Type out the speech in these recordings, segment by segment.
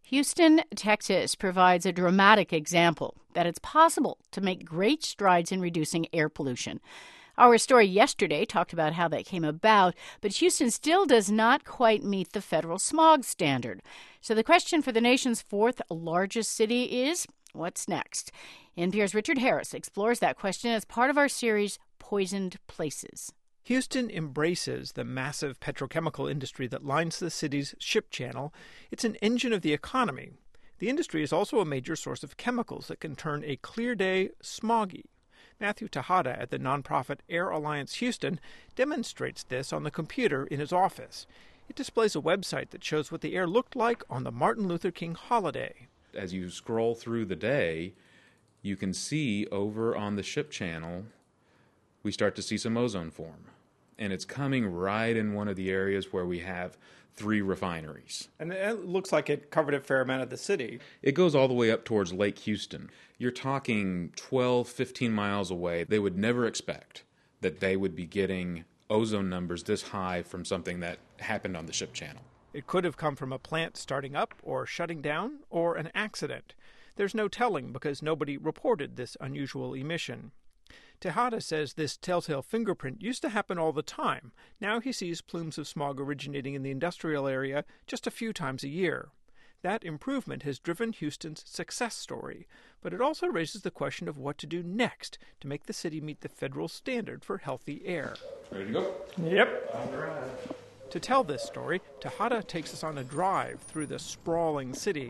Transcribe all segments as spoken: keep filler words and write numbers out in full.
Houston, Texas provides a dramatic example that it's possible to make great strides in reducing air pollution. Our story yesterday talked about how that came about, but Houston still does not quite meet the federal smog standard. So the question for the nation's fourth largest city is, what's next? N P R's Richard Harris explores that question as part of our series, Poisoned Places. Houston embraces the massive petrochemical industry that lines the city's ship channel. It's an engine of the economy. The industry is also a major source of chemicals that can turn a clear day smoggy. Matthew Tejada at the nonprofit Air Alliance Houston demonstrates this on the computer in his office. It displays a website that shows what the air looked like on the Martin Luther King holiday. As you scroll through the day, you can see over on the ship channel, we start to see some ozone form. And it's coming right in one of the areas where we have three refineries. And it looks like it covered a fair amount of the city. It goes all the way up towards Lake Houston. You're talking twelve, fifteen miles away. They would never expect that they would be getting ozone numbers this high from something that happened on the ship channel. It could have come from a plant starting up or shutting down or an accident. There's no telling because nobody reported this unusual emission. Tejada says this telltale fingerprint used to happen all the time. Now he sees plumes of smog originating in the industrial area just a few times a year. That improvement has driven Houston's success story, but it also raises the question of what to do next to make the city meet the federal standard for healthy air. Ready to go? Yep. All right. To tell this story, Tejada takes us on a drive through the sprawling city.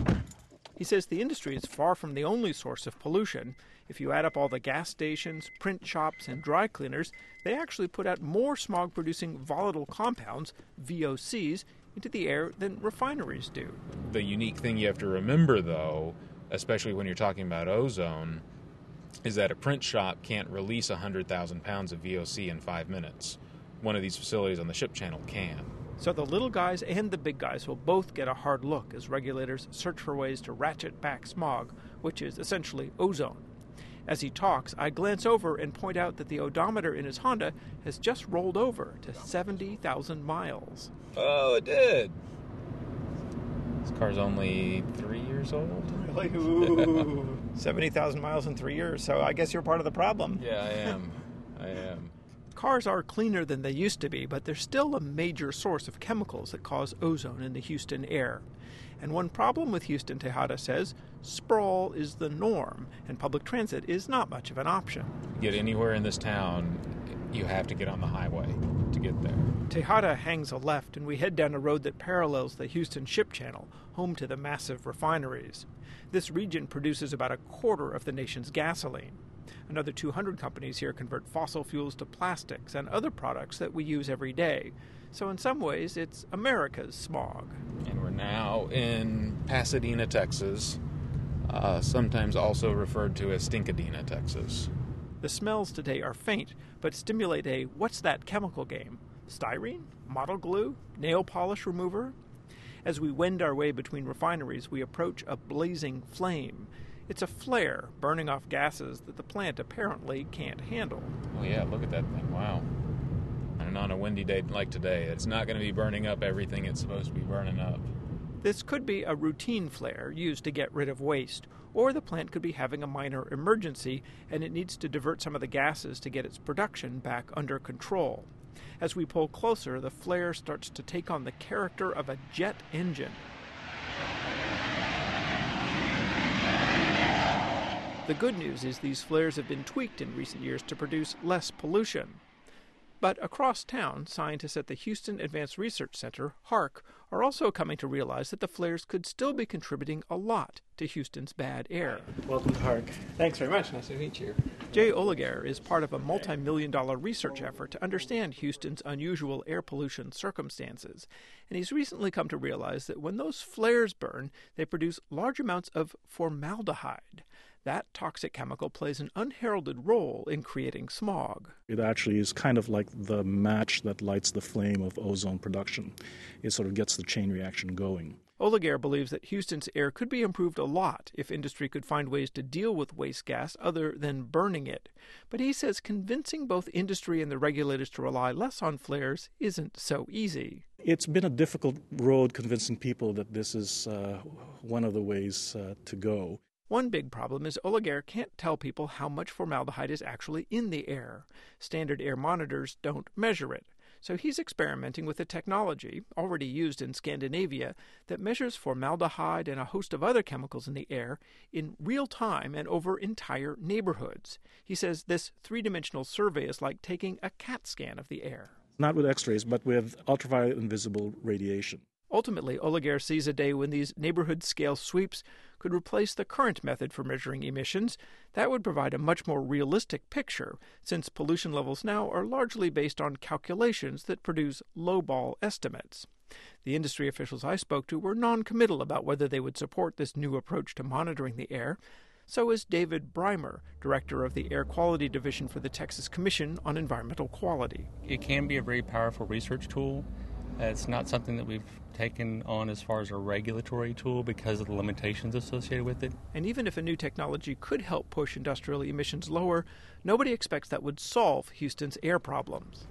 He says the industry is far from the only source of pollution. If you add up all the gas stations, print shops, and dry cleaners, they actually put out more smog-producing volatile compounds, V O Cs, into the air than refineries do. The unique thing you have to remember, though, especially when you're talking about ozone, is that a print shop can't release one hundred thousand pounds of V O C in five minutes. One of these facilities on the ship channel can. So the little guys and the big guys will both get a hard look as regulators search for ways to ratchet back smog, which is essentially ozone. As he talks, I glance over and point out that the odometer in his Honda has just rolled over to seventy thousand miles. Oh, it did. This car's only three years old. Really? Ooh. seventy thousand miles in three years, so I guess you're part of the problem. Yeah, I am. I am. Cars are cleaner than they used to be, but they're still a major source of chemicals that cause ozone in the Houston air. And one problem with Houston, Tejada says, sprawl is the norm, and public transit is not much of an option. To get anywhere in this town, you have to get on the highway to get there. Tejada hangs a left, and we head down a road that parallels the Houston Ship Channel, home to the massive refineries. This region produces about a quarter of the nation's gasoline. Another two hundred companies here convert fossil fuels to plastics and other products that we use every day. So in some ways, it's America's smog. And we're now in Pasadena, Texas, uh, sometimes also referred to as Stinkadena, Texas. The smells today are faint, but stimulate a what's that chemical game? Styrene? Model glue? Nail polish remover? As we wend our way between refineries, we approach a blazing flame. It's a flare burning off gases that the plant apparently can't handle. Oh yeah, look at that thing, wow. And on a windy day like today, it's not going to be burning up everything it's supposed to be burning up. This could be a routine flare used to get rid of waste, or the plant could be having a minor emergency and it needs to divert some of the gases to get its production back under control. As we pull closer, the flare starts to take on the character of a jet engine. The good news is these flares have been tweaked in recent years to produce less pollution. But across town, scientists at the Houston Advanced Research Center, HARC, are also coming to realize that the flares could still be contributing a lot to Houston's bad air. Welcome to HARC. Thanks very much. Nice to meet you. Jay Olegaer is part of a multi-million dollar research effort to understand Houston's unusual air pollution circumstances. And he's recently come to realize that when those flares burn, they produce large amounts of formaldehyde. That toxic chemical plays an unheralded role in creating smog. It actually is kind of like the match that lights the flame of ozone production. It sort of gets the chain reaction going. Olegaer believes that Houston's air could be improved a lot if industry could find ways to deal with waste gas other than burning it. But he says convincing both industry and the regulators to rely less on flares isn't so easy. It's been a difficult road convincing people that this is uh, one of the ways uh, to go. One big problem is Oleg Air can't tell people how much formaldehyde is actually in the air. Standard air monitors don't measure it. So he's experimenting with a technology, already used in Scandinavia, that measures formaldehyde and a host of other chemicals in the air in real time and over entire neighborhoods. He says this three-dimensional survey is like taking a CAT scan of the air. Not with X-rays, but with ultraviolet invisible radiation. Ultimately, Oleg Air sees a day when these neighborhood-scale sweeps could replace the current method for measuring emissions. That would provide a much more realistic picture, since pollution levels now are largely based on calculations that produce lowball estimates. The industry officials I spoke to were non-committal about whether they would support this new approach to monitoring the air. So is David Breimer, director of the Air Quality Division for the Texas Commission on Environmental Quality. It can be a very powerful research tool. Uh, it's not something that we've taken on as far as a regulatory tool because of the limitations associated with it. And even if a new technology could help push industrial emissions lower, nobody expects that would solve Houston's air problems.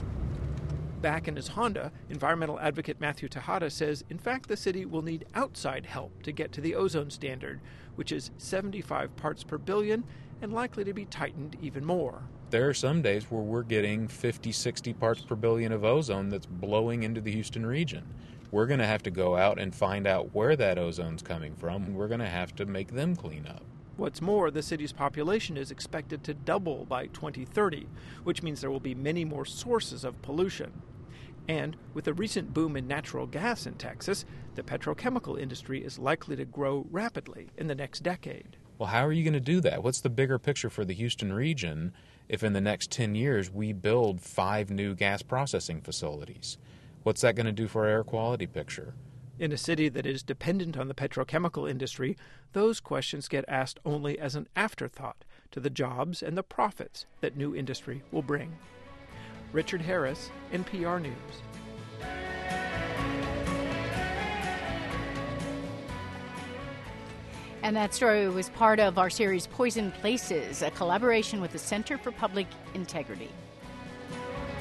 Back in his Honda, environmental advocate Matthew Tejada says, in fact, the city will need outside help to get to the ozone standard, which is seventy-five parts per billion and likely to be tightened even more. There are some days where we're getting fifty, sixty parts per billion of ozone that's blowing into the Houston region. We're going to have to go out and find out where that ozone's coming from, and we're going to have to make them clean up. What's more, the city's population is expected to double by twenty thirty, which means there will be many more sources of pollution. And with a recent boom in natural gas in Texas, the petrochemical industry is likely to grow rapidly in the next decade. Well, how are you going to do that? What's the bigger picture for the Houston region if in the next ten years we build five new gas processing facilities? What's that going to do for our air quality picture? In a city that is dependent on the petrochemical industry, those questions get asked only as an afterthought to the jobs and the profits that new industry will bring. Richard Harris, N P R News. And that story was part of our series Poison Places, a collaboration with the Center for Public Integrity.